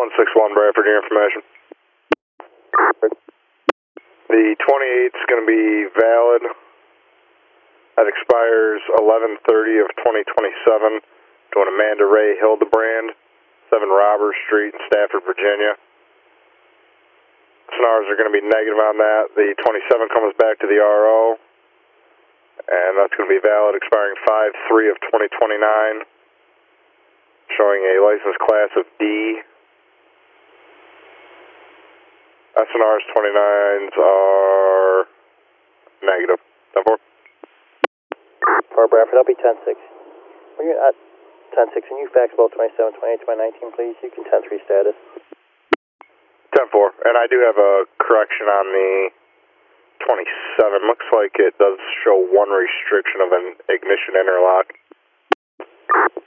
161 Bradford, your information. The 28th is going to be valid. That expires 11/30 of 2027. Going Amanda Ray Hildebrand, 7 Roberts Street, Stafford, Virginia. Sonars are going to be negative on that. The 27 comes back to the RO, and that's going to be valid, expiring 5/3 of 2029, showing a license class of D. SNR's 29s are negative. 10-4. For Bradford, I'll be 10-6. When you're at 10-6, can you fax about 27, 28 to my 19, please? You can 10-3 status. 10-4. And I do have a correction on the 27. Looks like it does show one restriction of an ignition interlock.